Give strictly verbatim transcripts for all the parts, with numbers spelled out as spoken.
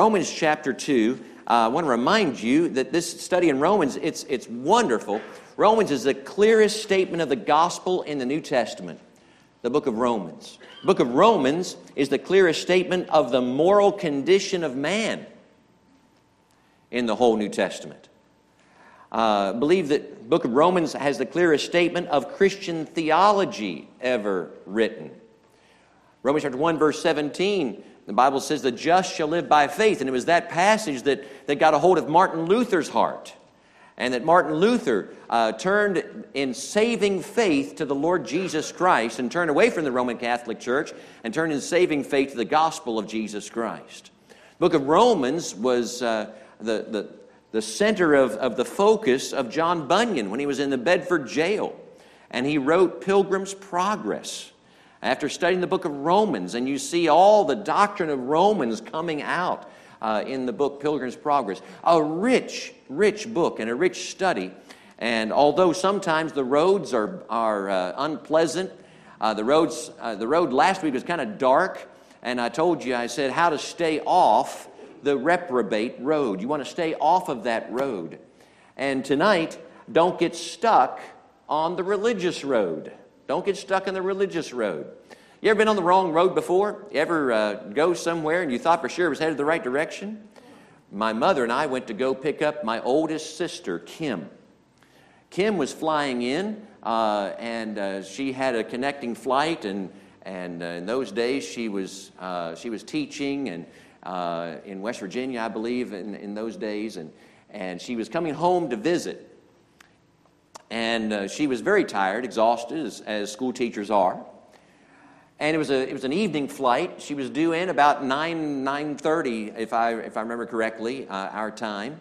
Romans chapter two. Uh, I want to remind you that this study in Romans, it's, it's wonderful. Romans is the clearest statement of the gospel in the New Testament, the book of Romans. The book of Romans is the clearest statement of the moral condition of man in the whole New Testament. I uh, believe that the book of Romans has the clearest statement of Christian theology ever written. Romans chapter one, verse seventeen, the Bible says, the just shall live by faith. And it was that passage that, that got a hold of Martin Luther's heart. And that Martin Luther uh, turned in saving faith to the Lord Jesus Christ and turned away from the Roman Catholic Church and turned in saving faith to the gospel of Jesus Christ. The book of Romans was uh, the, the, the center of, of the focus of John Bunyan when he was in the Bedford jail. And he wrote Pilgrim's Progress. After studying the book of Romans, and you see all the doctrine of Romans coming out uh, in the book Pilgrim's Progress. A rich, rich book and a rich study. And although sometimes the roads are, are uh, unpleasant, uh, the, roads, uh, the road last week was kind of dark, and I told you, I said, how to stay off the reprobate road. You want to stay off of that road. And tonight, don't get stuck on the religious road. Don't get stuck on the religious road. You ever been on the wrong road before? You ever uh, go somewhere and you thought for sure it was headed the right direction? My mother and I went to go pick up my oldest sister, Kim. Kim was flying in, uh, and uh, she had a connecting flight, and and uh, in those days she was uh, she was teaching and uh, in West Virginia, I believe, in, in those days, and and she was coming home to visit. And uh, she was very tired, exhausted, as, as school teachers are. And it was a it was an evening flight. She was due in about nine nine thirty, if I if I remember correctly, uh, our time.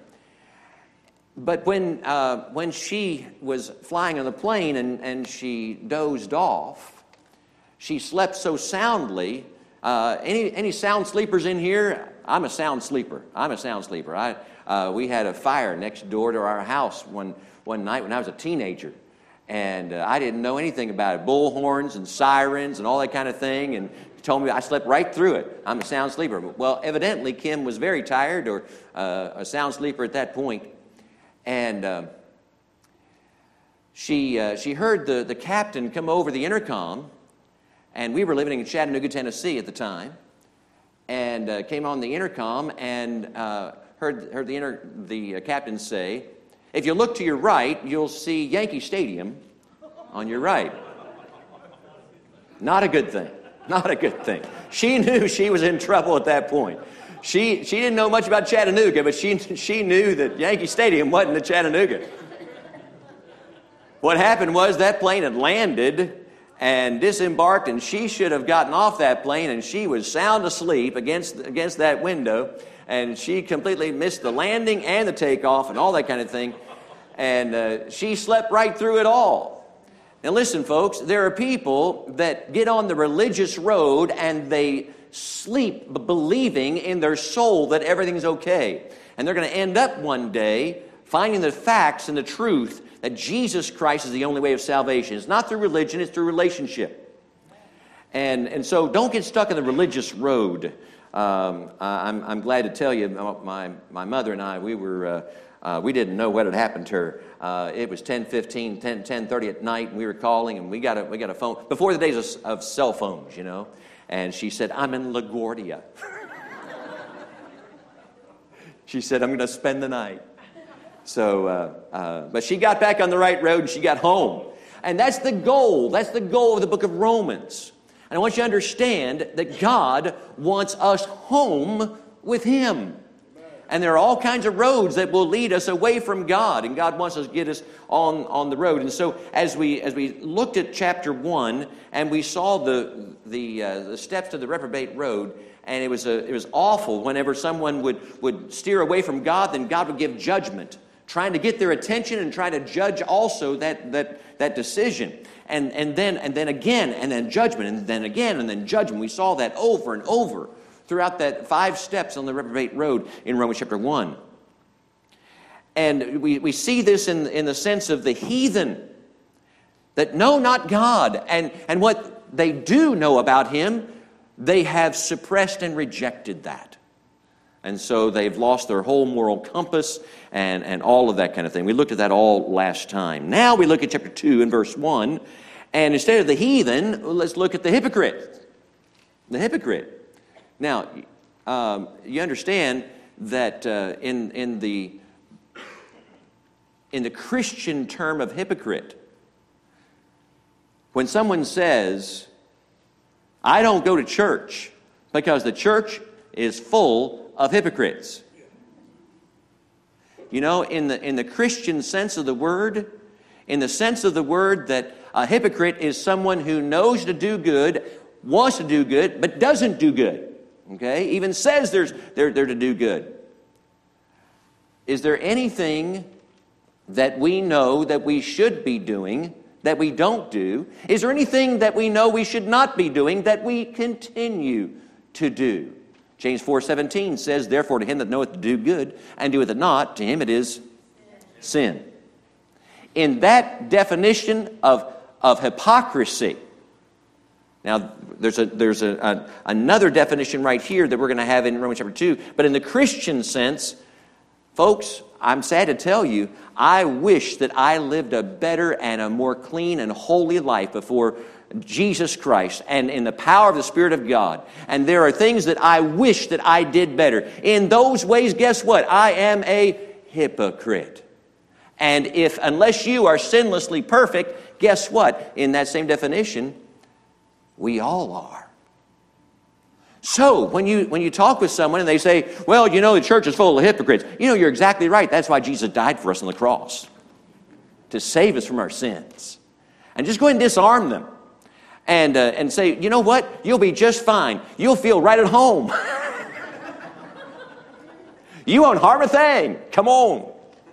But when uh, when she was flying on the plane and, and she dozed off, she slept so soundly. Uh, any any sound sleepers in here? I'm a sound sleeper. I'm a sound sleeper. I uh, we had a fire next door to our house one. One night when I was a teenager, and uh, I didn't know anything about it. Bullhorns and sirens and all that kind of thing, and he told me I slept right through it. I'm a sound sleeper. Well, evidently, Kim was very tired or uh, a sound sleeper at that point, and uh, she uh, she heard the, the captain come over the intercom, and we were living in Chattanooga, Tennessee at the time, and uh, came on the intercom and uh, heard, heard the, inter- the uh, captain say, if you look to your right, you'll see Yankee Stadium on your right. Not a good thing. Not a good thing. She knew she was in trouble at that point. She she didn't know much about Chattanooga, but she she knew that Yankee Stadium wasn't in Chattanooga. What happened was that plane had landed and disembarked, and she should have gotten off that plane, and she was sound asleep against against that window, and she completely missed the landing and the takeoff and all that kind of thing. And uh, she slept right through it all. Now listen, folks, there are people that get on the religious road and they sleep believing in their soul that everything's okay. And they're going to end up one day finding the facts and the truth that Jesus Christ is the only way of salvation. It's not through religion, it's through relationship. And, and so don't get stuck on the religious road. Um, I'm, I'm glad to tell you, my, my mother and I, we were... Uh, Uh, we didn't know what had happened to her. Uh, it was ten fifteen, ten, ten thirty at night, and we were calling, and we got a, we got a phone. Before the days of, of cell phones, you know. And she said, I'm in LaGuardia. She said, I'm going to spend the night. So, uh, uh, but she got back on the right road, and she got home. And that's the goal. That's the goal of the book of Romans. And I want you to understand that God wants us home with Him. And there are all kinds of roads that will lead us away from God, and God wants us to get us on, on the road. And so, as we as we looked at chapter one, and we saw the the uh, the steps to the reprobate road, and it was a it was awful. Whenever someone would would steer away from God, then God would give judgment, trying to get their attention and trying to judge also that that that decision. And and then and then again, and then judgment, and then again, and then judgment. We saw that over and over throughout that five steps on the reprobate road in Romans chapter one. And we, we see this in, in the sense of the heathen that know not God. And, and what they do know about Him, they have suppressed and rejected that. And so they've lost their whole moral compass and, and all of that kind of thing. We looked at that all last time. Now we look at chapter two and verse one. And instead of the heathen, let's look at the hypocrite. The hypocrite. Now, um, you understand that uh, in, in, the, in the Christian term of hypocrite, when someone says, I don't go to church because the church is full of hypocrites. You know, in the, in the Christian sense of the word, in the sense of the word that a hypocrite is someone who knows to do good, wants to do good, but doesn't do good. Okay? Even says there's, they're, they're to do good. Is there anything that we know that we should be doing that we don't do? Is there anything that we know we should not be doing that we continue to do? James four seventeen says, therefore to him that knoweth to do good and doeth it not, to him it is sin. In that definition of, of hypocrisy, now there's a there's a, a another definition right here that we're going to have in Romans chapter two, but in the Christian sense, folks, I'm sad to tell you, I wish that I lived a better and a more clean and holy life before Jesus Christ and in the power of the Spirit of God. And there are things that I wish that I did better. In those ways, guess what? I am a hypocrite. And if, unless you are sinlessly perfect, guess what? In that same definition, we all are. So, when you when you talk with someone and they say, well, you know, the church is full of hypocrites, you know, you're exactly right. That's why Jesus died for us on the cross, to save us from our sins. And just go ahead and disarm them and, uh, and say, you know what? You'll be just fine. You'll feel right at home. You won't harm a thing. Come on.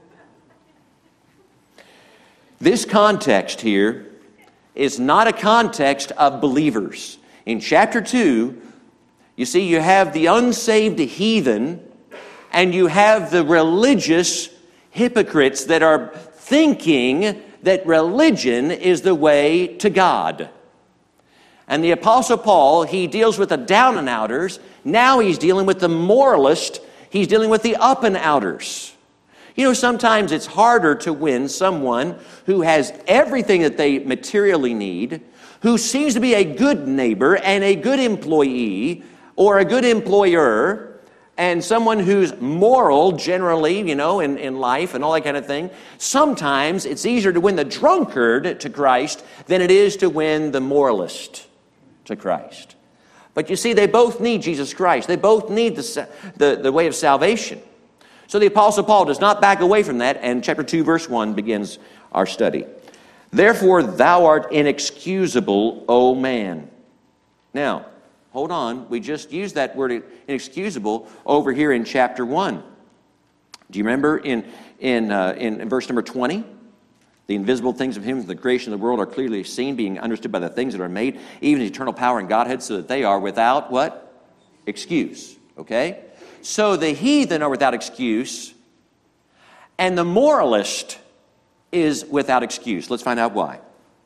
This context here is not a context of believers. In chapter two, you see, you have the unsaved heathen and you have the religious hypocrites that are thinking that religion is the way to God. And the Apostle Paul, he deals with the down and outers. Now he's dealing with the moralist. He's dealing with the up and outers. You know, sometimes it's harder to win someone who has everything that they materially need, who seems to be a good neighbor and a good employee or a good employer, and someone who's moral generally, you know, in, in life and all that kind of thing. Sometimes it's easier to win the drunkard to Christ than it is to win the moralist to Christ. But you see, they both need Jesus Christ. They both need the, the, the way of salvation. So the Apostle Paul does not back away from that, and chapter two, verse one begins our study. Therefore thou art inexcusable, O man. Now, hold on. We just used that word inexcusable over here in chapter one. Do you remember in, in, uh, in, in verse number twenty? The invisible things of him, the creation of the world, are clearly seen, being understood by the things that are made, even his eternal power and Godhead, so that they are without what? Excuse. Okay? So the heathen are without excuse, and the moralist is without excuse. Let's find out why.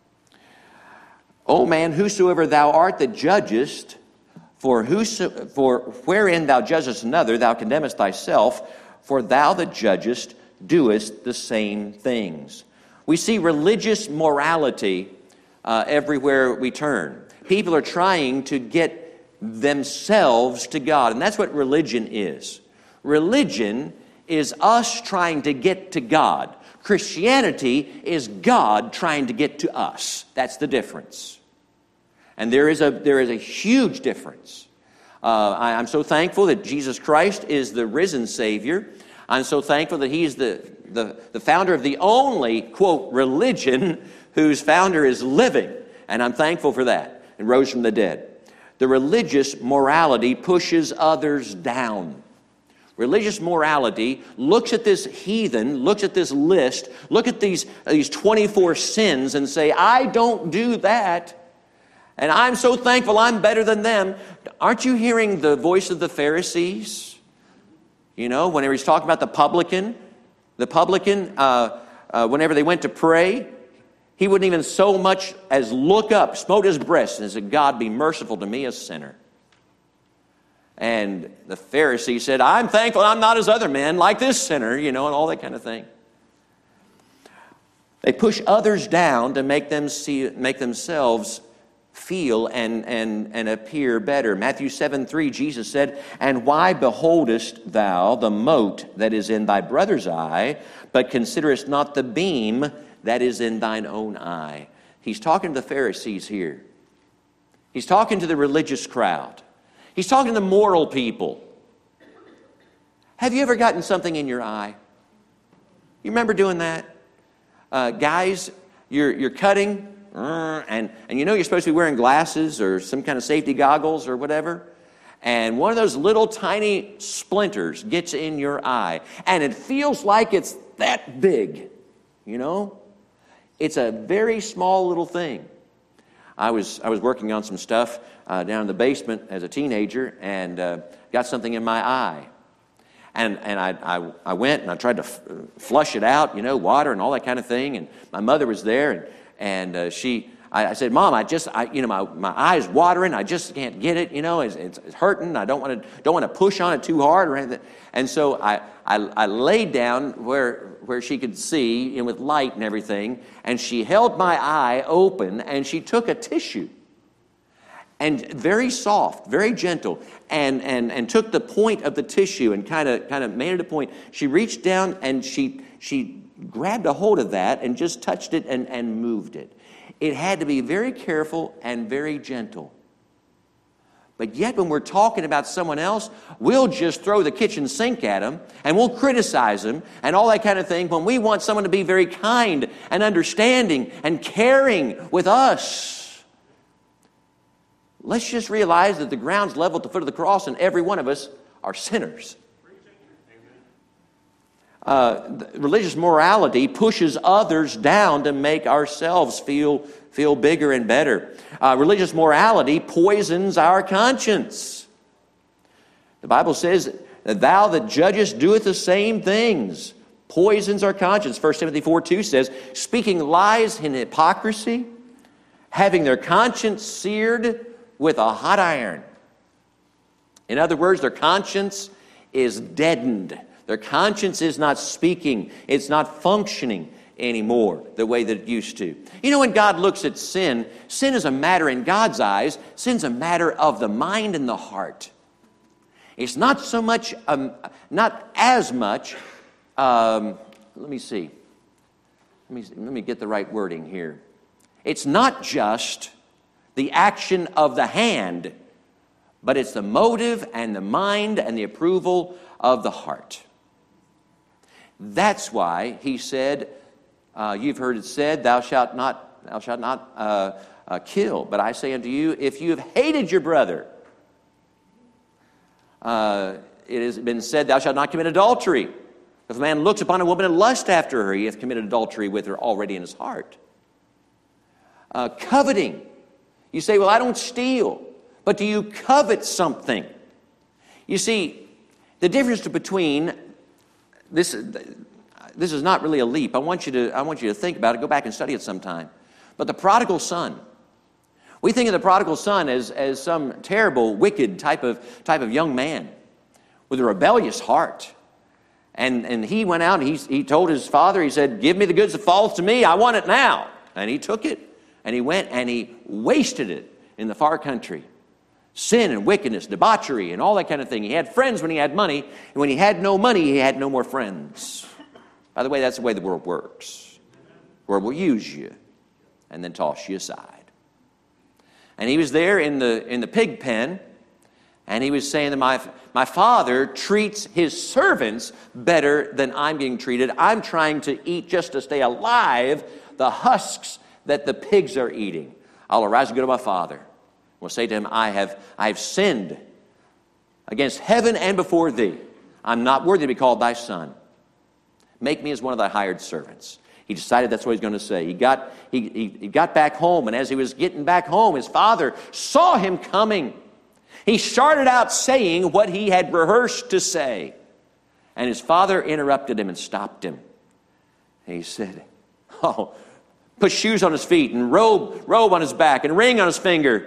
O man, whosoever thou art that judgest, For, whoso, for wherein thou judgest another, thou condemnest thyself, for thou that judgest doest the same things. We see religious morality uh, everywhere we turn. People are trying to get themselves to God, and that's what religion is. Religion is us trying to get to God. Christianity is God trying to get to us. That's the difference. And there is a there is a huge difference. Uh, I, I'm so thankful that Jesus Christ is the risen Savior. I'm so thankful that He's the, the, the founder of the only, quote, religion whose founder is living. And I'm thankful for that, and rose from the dead. The religious morality pushes others down. Religious morality looks at this heathen, looks at this list, look at these, these twenty-four sins and say, I don't do that. And I'm so thankful I'm better than them. Aren't you hearing the voice of the Pharisees? You know, whenever he's talking about the publican, the publican, uh, uh, whenever they went to pray, he wouldn't even so much as look up, smote his breast, and said, God, be merciful to me, a sinner. And the Pharisee said, I'm thankful I'm not as other men, like this sinner, you know, and all that kind of thing. They push others down to make them see, make themselves feel and, and, and appear better. Matthew seven three, Jesus said, And why beholdest thou the mote that is in thy brother's eye, but considerest not the beam that is in thine own eye? He's talking to the Pharisees here. He's talking to the religious crowd. He's talking to the moral people. Have you ever gotten something in your eye? You remember doing that? Uh, guys, you're, you're cutting, uh, and, and you know you're supposed to be wearing glasses or some kind of safety goggles or whatever, and one of those little tiny splinters gets in your eye, and it feels like it's that big, you know? It's a very small little thing. I was I was working on some stuff uh, down in the basement as a teenager, and uh, got something in my eye. And and I, I I went and I tried to f- flush it out, you know, water and all that kind of thing. And my mother was there, and and uh, she I, I said, Mom, I just I you know my, my eye's watering, I just can't get it, you know, it's, it's, it's hurting. I don't want to don't want to push on it too hard or anything. And so I I, I laid down where where she could see, you know, with light and everything, and she held my eye open, and she took a tissue. And very soft, very gentle, and, and, and took the point of the tissue and kind of kind of made it a point. She reached down and she she grabbed a hold of that and just touched it and, and moved it. It had to be very careful and very gentle. But yet when we're talking about someone else, we'll just throw the kitchen sink at them and we'll criticize them and all that kind of thing when we want someone to be very kind and understanding and caring with us. Let's just realize that the ground's level at the foot of the cross and every one of us are sinners. Uh, religious morality pushes others down to make ourselves feel, feel bigger and better. Uh, religious morality poisons our conscience. The Bible says that thou that judgest doeth the same things. Poisons our conscience. First Timothy four two says, speaking lies in hypocrisy, having their conscience seared with a hot iron. In other words, their conscience is deadened. Their conscience is not speaking. It's not functioning anymore the way that it used to. You know, when God looks at sin, sin is a matter in God's eyes. Sin's a matter of the mind and the heart. It's not so much, um, not as much, um, let me see. Let me, let me get the right wording here. It's not just the action of the hand, but it's the motive and the mind and the approval of the heart. That's why he said, uh, you've heard it said, thou shalt not, thou shalt not uh, uh, kill. But I say unto you, if you have hated your brother, uh, it has been said, thou shalt not commit adultery. If a man looks upon a woman and lusts after her, he hath committed adultery with her already in his heart. Uh, coveting. You say, well, I don't steal. But do you covet something? You see, the difference between this, this is not really a leap. I want you to, I want you to think about it. Go back and study it sometime. But the prodigal son. We think of the prodigal son as, as some terrible, wicked type of, type of young man with a rebellious heart. And, and he went out and he, he told his father, he said, give me the goods that falls to me. I want it now. And he took it. And he went and he wasted it in the far country. Sin and wickedness, debauchery, and all that kind of thing. He had friends when he had money, and when he had no money, he had no more friends. By the way, that's the way the world works. The world will use you and then toss you aside. And he was there in the in the pig pen, and he was saying that my, my father treats his servants better than I'm being treated. I'm trying to eat just to stay alive the husks that the pigs are eating. I'll arise and go to my father. We'll say to him, I have, I have sinned against heaven and before thee. I'm not worthy to be called thy son. Make me as one of thy hired servants. He decided that's what he's going to say. He got, he, he, he got back home, and as he was getting back home, his father saw him coming. He started out saying what he had rehearsed to say. And his father interrupted him and stopped him. And he said, oh, put shoes on his feet and robe, robe on his back and ring on his finger.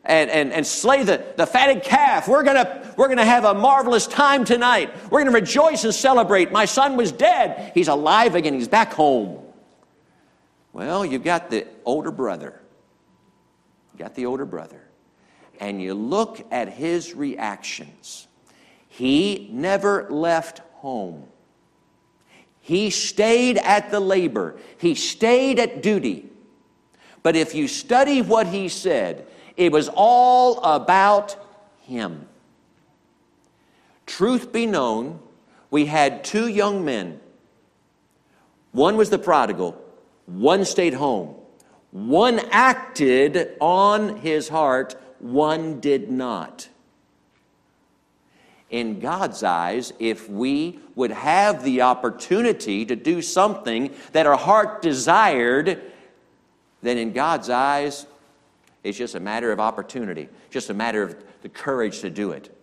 and, and, and slay the, the fatted calf. We're gonna, we're gonna have a marvelous time tonight. We're gonna rejoice and celebrate. My son was dead. He's alive again. He's back home. Well, you've got the older brother. You got the older brother. And you look at his reactions. He never left home. He stayed at the labor. He stayed at duty. But if you study what he said, it was all about him. Truth be known, we had two young men. One was the prodigal. One stayed home. One acted on his heart. One did not. In God's eyes, if we would have the opportunity to do something that our heart desired, then in God's eyes, it's just a matter of opportunity, just a matter of the courage to do it.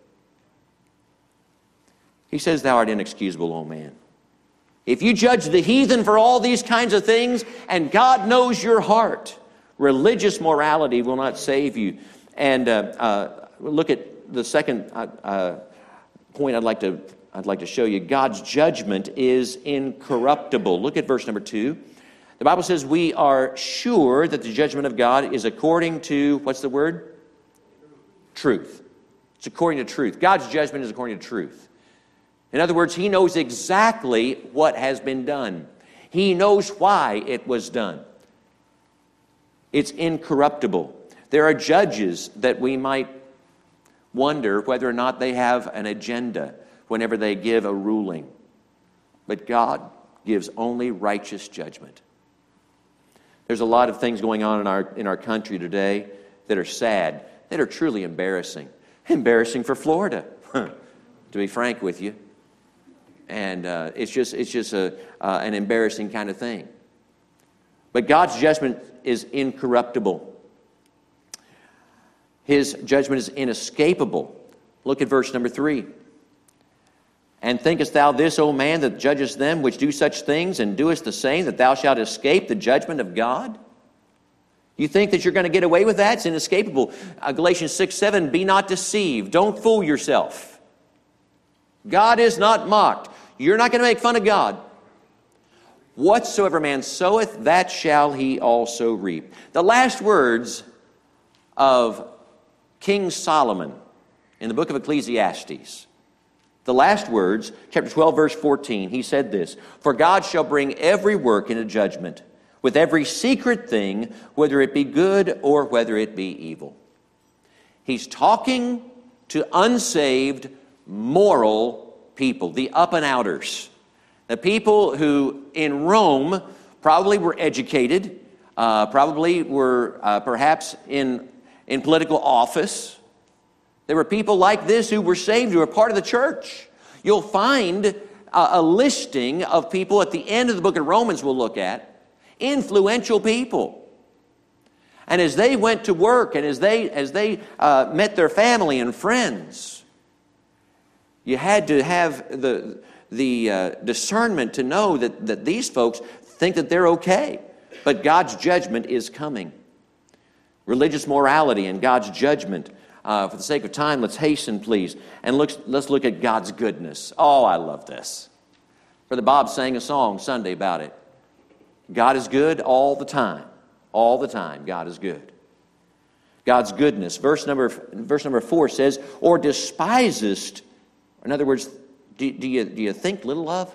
He says, thou art inexcusable, O man. If you judge the heathen for all these kinds of things, and God knows your heart, religious morality will not save you. And uh, uh, look at the second uh, uh, point I'd like to I'd like to show you. God's judgment is incorruptible. Look at verse number two. The Bible says we are sure that the judgment of God is according to, what's the word? Truth. It's according to truth. God's judgment is according to truth. In other words, He knows exactly what has been done. He knows why it was done. It's incorruptible. There are judges that we might wonder whether or not they have an agenda whenever they give a ruling. But God gives only righteous judgment. There's a lot of things going on in our in our country today that are sad, that are truly embarrassing. Embarrassing for Florida, to be frank with you. And uh, it's just it's just a uh, an embarrassing kind of thing. But God's judgment is incorruptible. His judgment is inescapable. Look at verse number three. And thinkest thou this, O man, that judgest them which do such things, and doest the same, that thou shalt escape the judgment of God? You think that you're going to get away with that? It's inescapable. Uh, Galatians six seven, be not deceived. Don't fool yourself. God is not mocked. You're not going to make fun of God. Whatsoever man soweth, that shall he also reap. The last words of King Solomon in the book of Ecclesiastes. The last words, chapter twelve, verse fourteen, he said this, for God shall bring every work into judgment, with every secret thing, whether it be good or whether it be evil. He's talking to unsaved, moral people, the up and outers. The people who in Rome probably were educated, uh, probably were uh, perhaps in, in political office. There were people like this who were saved, who were part of the church. You'll find a, a listing of people at the end of the book of Romans we'll look at, influential people. And as they went to work and as they, as they uh, met their family and friends, you had to have the, the uh, discernment to know that, that these folks think that they're okay. But God's judgment is coming. Religious morality and God's judgment. Uh, for the sake of time, let's hasten, please. And look, let's look at God's goodness. Oh, I love this. Brother Bob sang a song Sunday about it. God is good all the time. All the time, God is good. God's goodness. Verse number, verse number four says, or despisest. In other words, do, do, you, do you think little of?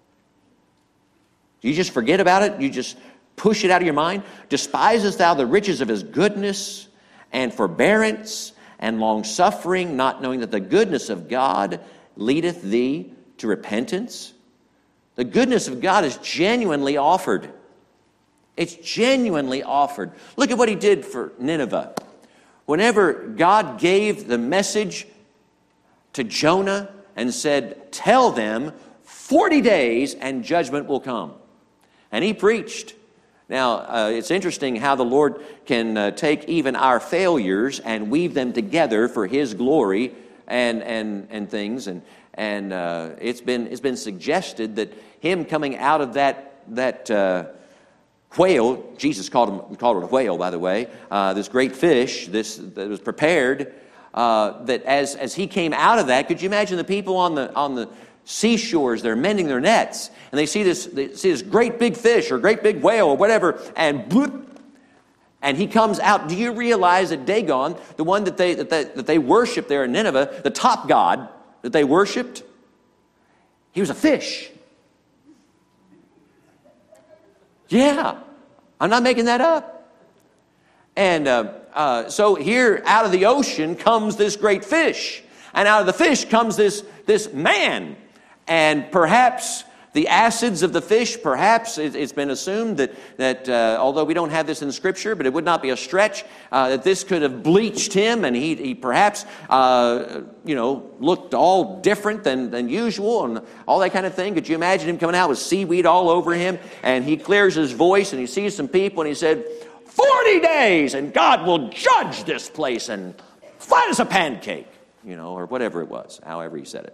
Do you just forget about it? You just push it out of your mind? Despisest thou the riches of His goodness and forbearance and long-suffering, not knowing that the goodness of God leadeth thee to repentance? The goodness of God is genuinely offered. It's genuinely offered. Look at what He did for Nineveh. Whenever God gave the message to Jonah and said, tell them forty days and judgment will come. And he preached. Now, uh, it's interesting how the Lord can uh, take even our failures and weave them together for His glory and and and things. And and uh, it's been it's been suggested that Him coming out of that that uh, whale, Jesus called, him, called it a whale, by the way, uh, this great fish this, that was prepared, uh, that as, as he came out of that, could you imagine the people on the, on the seashores, they're mending their nets, and they see this, they see this great big fish or great big whale or whatever, and bloop, and he comes out. Do you realize that Dagon, the one that they, that they, that they worshiped there in Nineveh, the top god that they worshiped, he was a fish. Yeah, I'm not making that up. And uh, uh, so here out of the ocean comes this great fish. And out of the fish comes this, this man. And perhaps the acids of the fish, perhaps it, it's been assumed that, that uh, although we don't have this in Scripture, but it would not be a stretch, uh, that this could have bleached him, and he, he perhaps, uh, you know, looked all different than, than usual and all that kind of thing. Could you imagine him coming out with seaweed all over him, and he clears his voice, and he sees some people, and he said, forty days, and God will judge this place, and flat as a pancake, you know, or whatever it was, however he said it.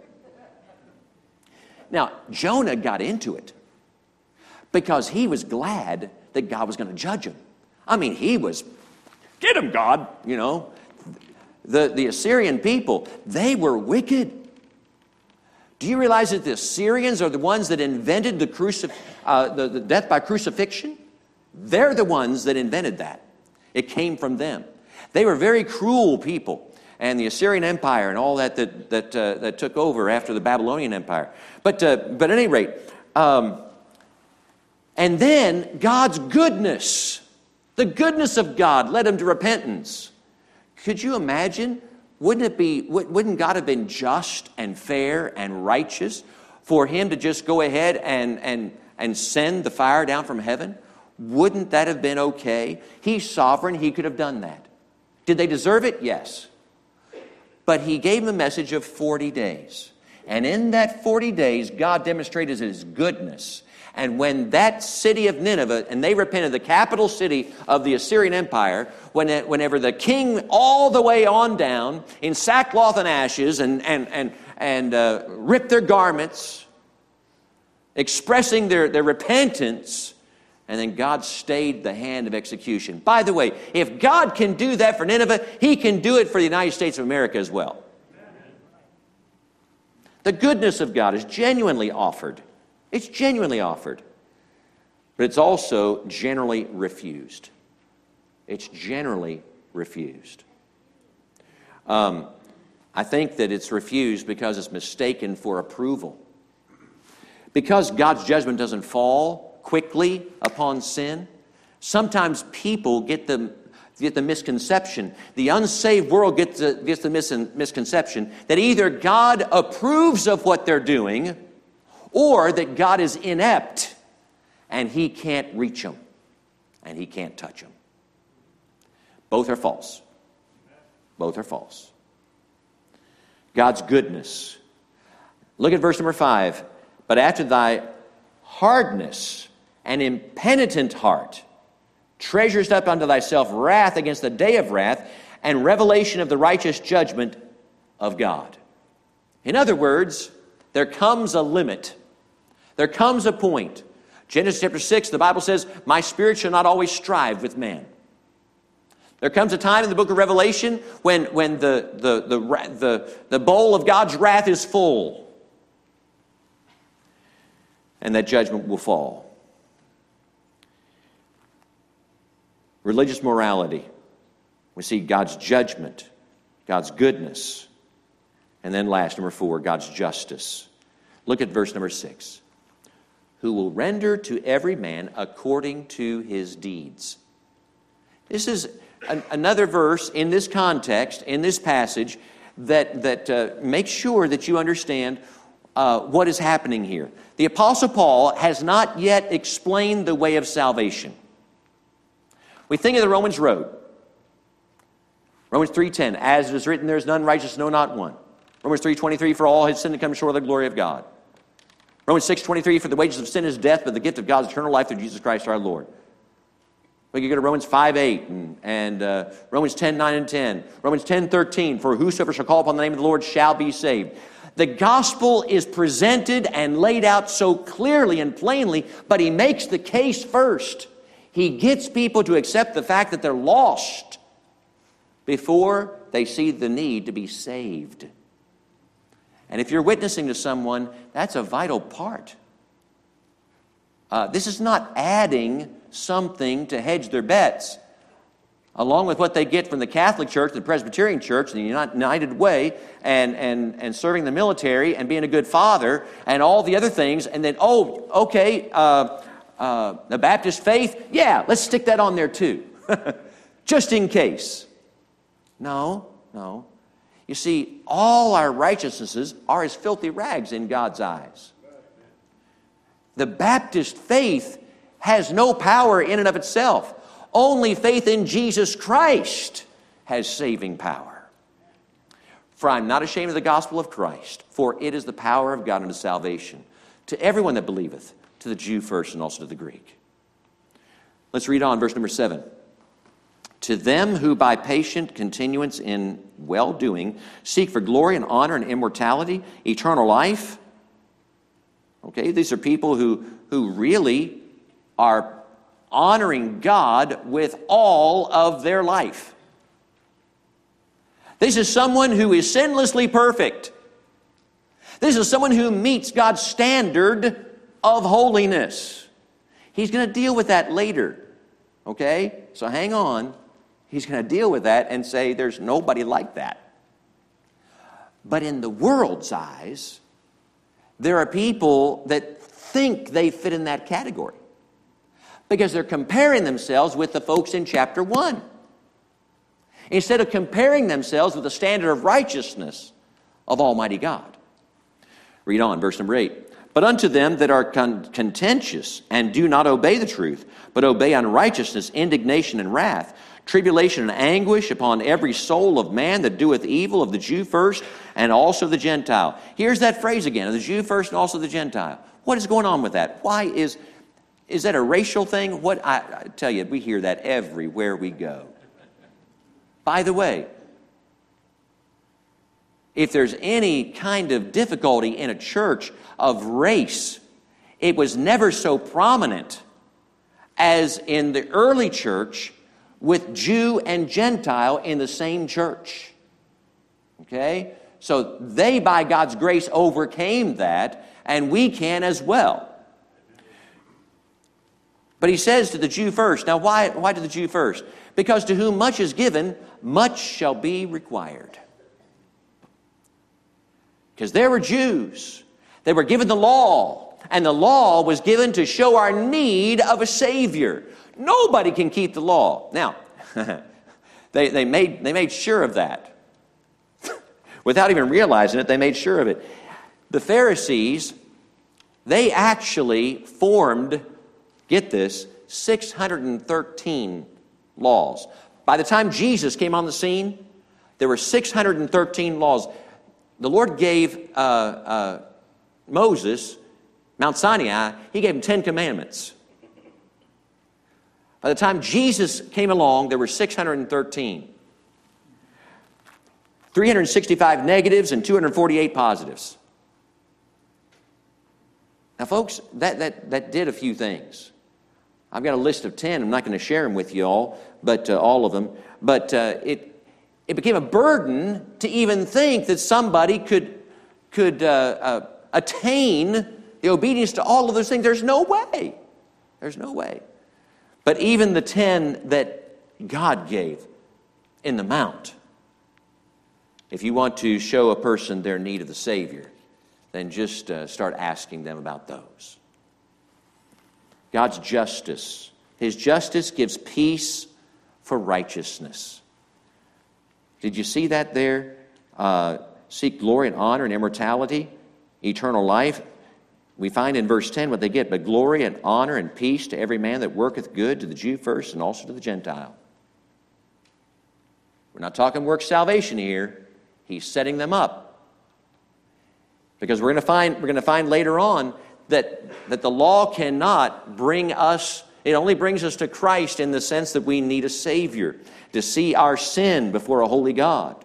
Now, Jonah got into it because he was glad that God was going to judge him. I mean, he was, get him, God, you know. The, the Assyrian people, they were wicked. Do you realize that the Assyrians are the ones that invented the, crucif- uh, the, the death by crucifixion? They're the ones that invented that. It came from them. They were very cruel people. And the Assyrian Empire and all that that that, uh, that took over after the Babylonian Empire. But uh, but at any rate, um, and then God's goodness, the goodness of God led him to repentance. Could you imagine? Wouldn't it be? Wouldn't God have been just and fair and righteous for him to just go ahead and and and send the fire down from heaven? Wouldn't that have been okay? He's sovereign. He could have done that. Did they deserve it? Yes. But he gave them a message of forty days. And in that forty days, God demonstrated his goodness. And when that city of Nineveh, and they repented, the capital city of the Assyrian Empire, when it, whenever the king all the way on down, in sackcloth and ashes, and, and, and, and uh, ripped their garments, expressing their, their repentance, and then God stayed the hand of execution. By the way, if God can do that for Nineveh, he can do it for the United States of America as well. The goodness of God is genuinely offered. It's genuinely offered. But it's also generally refused. It's generally refused. Um, I think that it's refused because it's mistaken for approval. Because God's judgment doesn't fall quickly upon sin, sometimes people get the, get the misconception, the unsaved world gets the, gets the mis- misconception that either God approves of what they're doing or that God is inept and he can't reach them and he can't touch them. Both are false. Both are false. God's goodness. Look at verse number five. But after thy hardness, an impenitent heart, treasures up unto thyself wrath against the day of wrath and revelation of the righteous judgment of God. In other words, there comes a limit. There comes a point. Genesis chapter six, the Bible says, my spirit shall not always strive with man. There comes a time in the book of Revelation when, when the, the, the, the, the bowl of God's wrath is full. And that judgment will fall. Religious morality. We see God's judgment, God's goodness, and then last, number four, God's justice. Look at verse number six. Who will render to every man according to his deeds. This is an, another verse in this context, in this passage, that, that uh, makes sure that you understand uh, what is happening here. The Apostle Paul has not yet explained the way of salvation. We think of the Romans road. Romans three ten, as it is written, there is none righteous, no, not one. Romans three twenty-three, for all have sinned and come short of the glory of God. Romans six twenty-three, for the wages of sin is death, but the gift of God is eternal life through Jesus Christ our Lord. We can go to Romans five eight and, and uh, Romans ten nine and ten. Romans ten thirteen, for whosoever shall call upon the name of the Lord shall be saved. The gospel is presented and laid out so clearly and plainly, but he makes the case first. He gets people to accept the fact that they're lost before they see the need to be saved. And if you're witnessing to someone, that's a vital part. Uh, this is not adding something to hedge their bets. Along with what they get from the Catholic Church, the Presbyterian Church, the United Way, and, and, and serving the military, and being a good father, and all the other things, and then, oh, okay, uh, uh, the Baptist faith, yeah, let's stick that on there too, just in case. No, no. You see, all our righteousnesses are as filthy rags in God's eyes. The Baptist faith has no power in and of itself. Only faith in Jesus Christ has saving power. For I am not ashamed of the gospel of Christ, for it is the power of God unto salvation, to everyone that believeth, to the Jew first and also to the Greek. Let's read on, verse number seven. To them who by patient continuance in well-doing seek for glory and honor and immortality, eternal life. Okay, these are people who, who really are honoring God with all of their life. This is someone who is sinlessly perfect. This is someone who meets God's standard of holiness. He's going to deal with that later. Okay? So hang on. He's going to deal with that and say there's nobody like that. But in the world's eyes, there are people that think they fit in that category, because they're comparing themselves with the folks in chapter one. Instead of comparing themselves with the standard of righteousness of Almighty God. Read on, verse number eight. But unto them that are con- contentious and do not obey the truth, but obey unrighteousness, indignation, and wrath, tribulation and anguish upon every soul of man that doeth evil, of the Jew first and also the Gentile. Here's that phrase again, of the Jew first and also the Gentile. What is going on with that? Why is... Is that a racial thing? What I, I tell you, we hear that everywhere we go. By the way, if there's any kind of difficulty in a church of race, it was never so prominent as in the early church with Jew and Gentile in the same church. Okay? So they, by God's grace, overcame that, and we can as well. But he says to the Jew first. Now, why, why to the Jew first? Because to whom much is given, much shall be required. Because there were Jews. They were given the law. And the law was given to show our need of a Savior. Nobody can keep the law. Now, they, they, made, they made sure of that. Without even realizing it, they made sure of it. The Pharisees, they actually formed... Get this, six hundred thirteen laws. By the time Jesus came on the scene, there were six hundred thirteen laws. The Lord gave uh, uh, Moses, Mount Sinai, he gave him Ten Commandments. By the time Jesus came along, there were six hundred thirteen. three hundred sixty-five negatives and two hundred forty-eight positives. Now, folks, that, that, that did a few things. I've got a list of ten. I'm not going to share them with you all, but uh, all of them. But uh, it it became a burden to even think that somebody could could uh, uh, attain the obedience to all of those things. There's no way. There's no way. But even the ten that God gave in the mount, if you want to show a person their need of the Savior, then just uh, start asking them about those. God's justice. His justice gives peace for righteousness. Did you see that there? Uh, seek glory and honor and immortality, eternal life. We find in verse ten what they get, but glory and honor and peace to every man that worketh good, to the Jew first and also to the Gentile. We're not talking work salvation here. He's setting them up. Because we're going to find, we're going to find later on that, that the law cannot bring us, it only brings us to Christ in the sense that we need a Savior to see our sin before a holy God.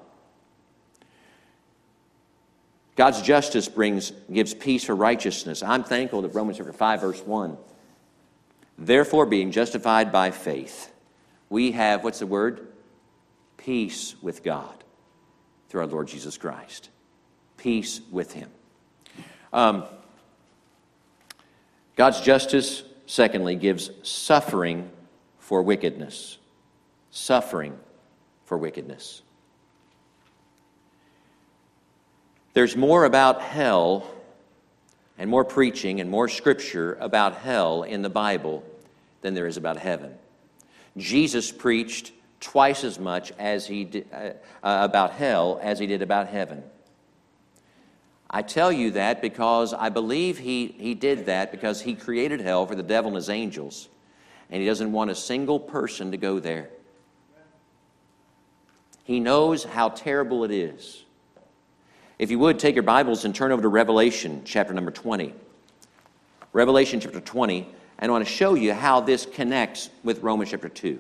God's justice brings, gives peace for righteousness. I'm thankful that Romans chapter five, verse one Therefore, being justified by faith, we have, what's the word? Peace with God through our Lord Jesus Christ. Peace with Him. Um, God's justice, secondly, gives suffering for wickedness. Suffering for wickedness. There's more about hell and more preaching and more scripture about hell in the Bible than there is about heaven. Jesus preached twice as much as he did, uh, uh, about hell as he did about heaven. I tell you that because I believe he, he did that because he created hell for the devil and his angels, and he doesn't want a single person to go there. He knows how terrible it is. If you would, take your Bibles and turn over to Revelation chapter number twenty. Revelation chapter twenty, and I want to show you how this connects with Romans chapter two.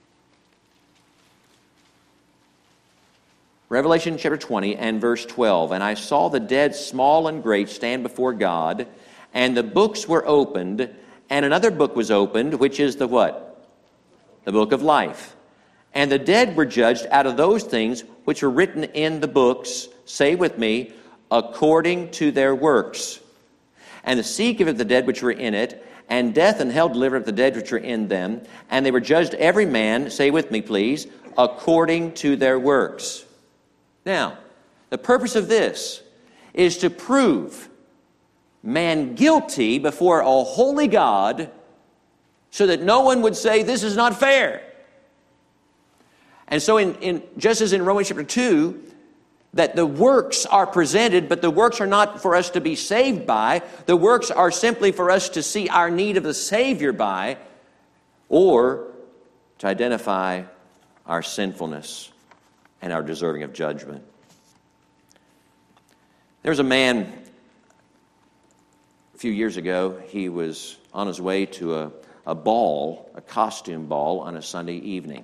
Revelation chapter twenty and verse twelve. And I saw the dead, small and great, stand before God, and the books were opened, and another book was opened, which is the what? The book of life. And the dead were judged out of those things which were written in the books, say with me, according to their works. And the sea gave up the dead which were in it, and death and hell delivered up the dead which were in them. And they were judged every man, say with me please, according to their works. Now, the purpose of this is to prove man guilty before a holy God so that no one would say this is not fair. And so in, in just as in Romans chapter two, that the works are presented, but the works are not for us to be saved by. The works are simply for us to see our need of the Savior by, or to identify our sinfulness and our deserving of judgment. There was a man a few years ago. He was on his way to a, a ball, a costume ball on a Sunday evening.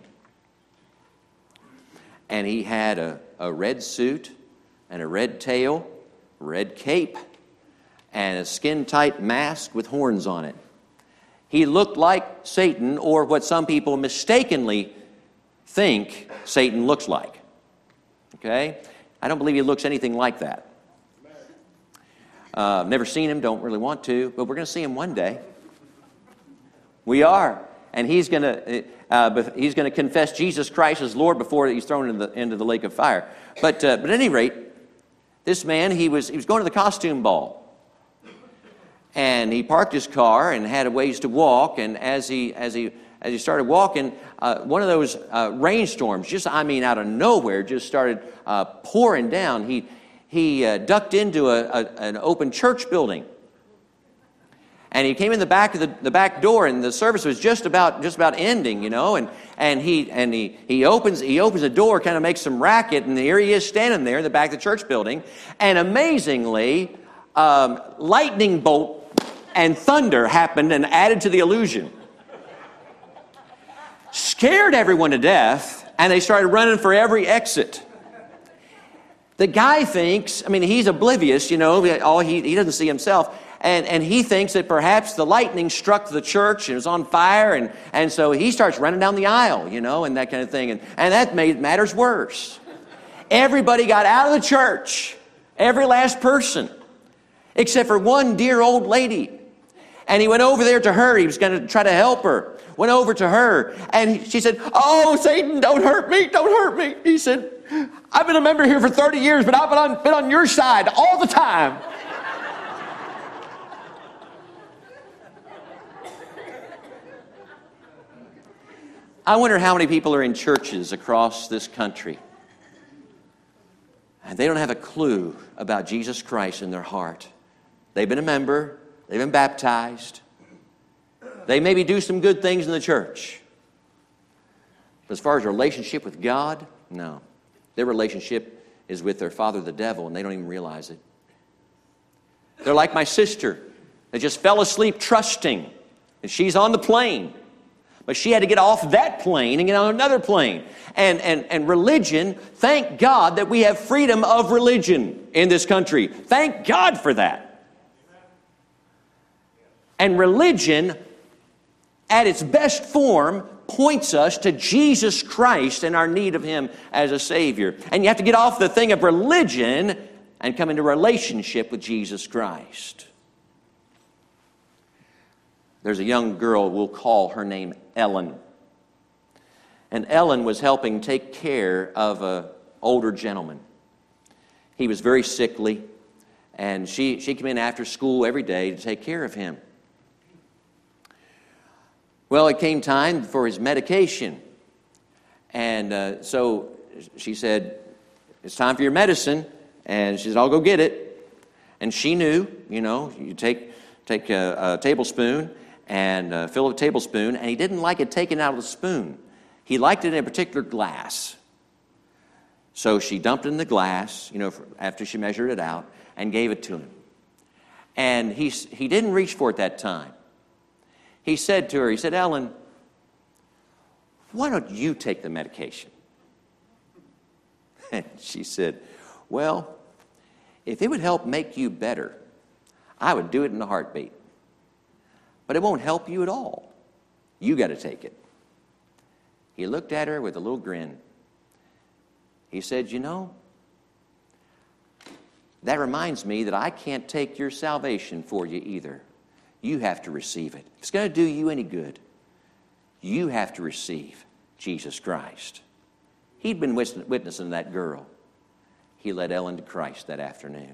And he had a, a red suit and a red tail, red cape, and a skin-tight mask with horns on it. He looked like Satan, or what some people mistakenly think Satan looks like. Okay? I don't believe he looks anything like that. Uh, never seen him, don't really want to, but we're going to see him one day. We are. And he's going to uh, he's going to confess Jesus Christ as Lord before he's thrown into the, into the lake of fire. But uh, but at any rate, this man, he was he was going to the costume ball, and he parked his car and had a ways to walk. And as he as he as he started walking, uh, one of those uh, rainstorms, just I mean out of nowhere, just started uh, pouring down. He he uh, ducked into a, a an open church building. And he came in the back of the, the back door, and the service was just about just about ending, you know. And and he and he he opens he opens the door, kind of makes some racket, and here he is standing there in the back of the church building. And amazingly, um, lightning bolt and thunder happened and added to the illusion. Scared everyone to death, and they started running for every exit. The guy thinks, I mean, he's oblivious, you know. All he he doesn't see himself. And, and he thinks that perhaps the lightning struck the church and it was on fire. And, and so he starts running down the aisle, you know, and that kind of thing. And, and that made matters worse. Everybody got out of the church. Every last person. Except for one dear old lady. And he went over there to her. He was going to try to help her. Went over to her. And he, she said, "Oh, Satan, don't hurt me. Don't hurt me." He said, "I've been a member here for thirty years, but I've been on, been on your side all the time." I wonder how many people are in churches across this country and they don't have a clue about Jesus Christ in their heart. They've been a member, they've been baptized, they maybe do some good things in the church. But as far as relationship with God, no. Their relationship is with their father, the devil, and they don't even realize it. They're like my sister. They just fell asleep trusting, and she's on the plane. But she had to get off that plane and get on another plane. And, and, and religion, thank God that we have freedom of religion in this country. Thank God for that. And religion at its best form, points us to Jesus Christ and our need of Him as a Savior. And you have to get off the thing of religion and come into relationship with Jesus Christ. There's a young girl, we'll call her name Ellen. And Ellen was helping take care of an older gentleman. He was very sickly, and she, she came in after school every day to take care of him. Well, it came time for his medication. And uh, so she said, it's time for your medicine. And she said, I'll go get it. And she knew, you know, you take, take a, a tablespoon and uh, fill a tablespoon. And he didn't like it taken out of the spoon. He liked it in a particular glass. So she dumped it in the glass, you know, after she measured it out, and gave it to him. And he, he didn't reach for it that time. He said to her, he said, Ellen, why don't you take the medication? And she said, well, if it would help make you better, I would do it in a heartbeat. But it won't help you at all. You got to take it. He looked at her with a little grin. He said, you know, that reminds me that I can't take your salvation for you either. You have to receive it. If it's going to do you any good, you have to receive Jesus Christ. He'd been witnessing that girl. He led Ellen to Christ that afternoon.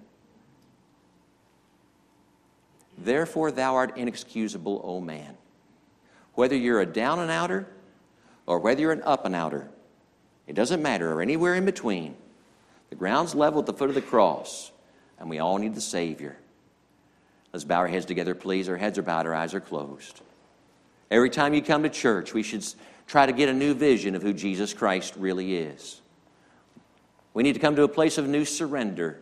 Therefore thou art inexcusable, O man. Whether you're a down and outer or whether you're an up and outer, it doesn't matter, or anywhere in between. The ground's level at the foot of the cross, and we all need the Savior. Let's bow our heads together, please. Our heads are bowed, our eyes are closed. Every time you come to church, we should try to get a new vision of who Jesus Christ really is. We need to come to a place of new surrender,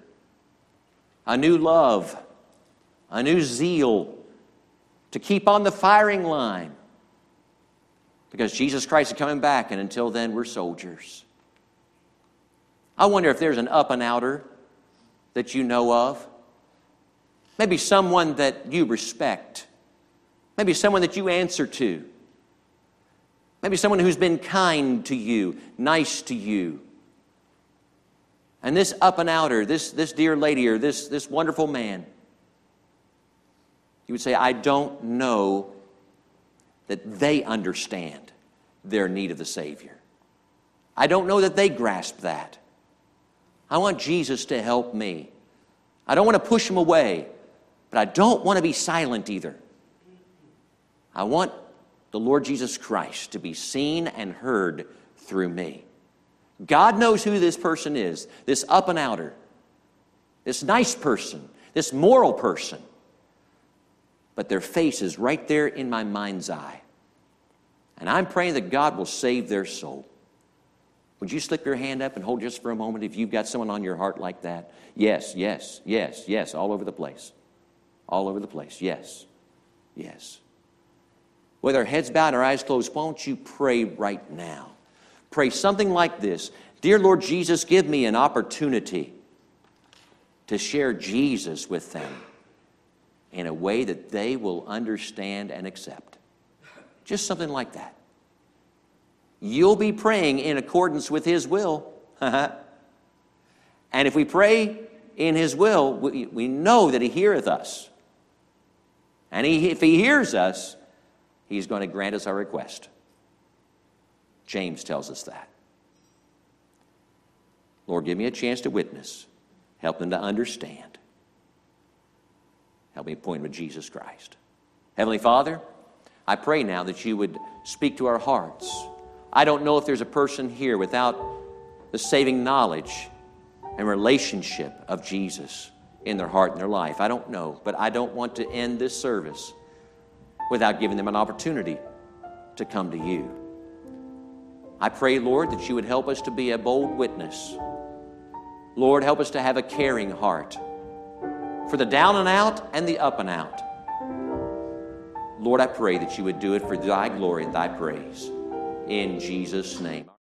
a new love, a new zeal to keep on the firing line. Because Jesus Christ is coming back, and until then, we're soldiers. I wonder if there's an up and outer that you know of. Maybe someone that you respect. Maybe someone that you answer to. Maybe someone who's been kind to you, nice to you. And this up and outer, this, this dear lady or this, this wonderful man, you would say, I don't know that they understand their need of the Savior. I don't know that they grasp that. I want Jesus to help me. I don't want to push him away, but I don't want to be silent either. I want the Lord Jesus Christ to be seen and heard through me. God knows who this person is, this up and outer, this nice person, this moral person. But their face is right there in my mind's eye. And I'm praying that God will save their soul. Would you slip your hand up and hold just for a moment if you've got someone on your heart like that? Yes, yes, yes, yes, all over the place. All over the place, yes, yes. With our heads bowed and our eyes closed, why don't you pray right now? Pray something like this. Dear Lord Jesus, give me an opportunity to share Jesus with them in a way that they will understand and accept. Just something like that. You'll be praying in accordance with His will. And if we pray in His will, we, we know that He heareth us. And he, if He hears us, He's going to grant us our request. James tells us that. Lord, give me a chance to witness. Help them to understand. Help me point with Jesus Christ. Heavenly Father, I pray now that you would speak to our hearts. I don't know if there's a person here without the saving knowledge and relationship of Jesus in their heart and their life. I don't know, but I don't want to end this service without giving them an opportunity to come to you. I pray, Lord, that you would help us to be a bold witness. Lord, help us to have a caring heart for the down and out and the up and out. Lord, I pray that you would do it for thy glory and thy praise. In Jesus' name.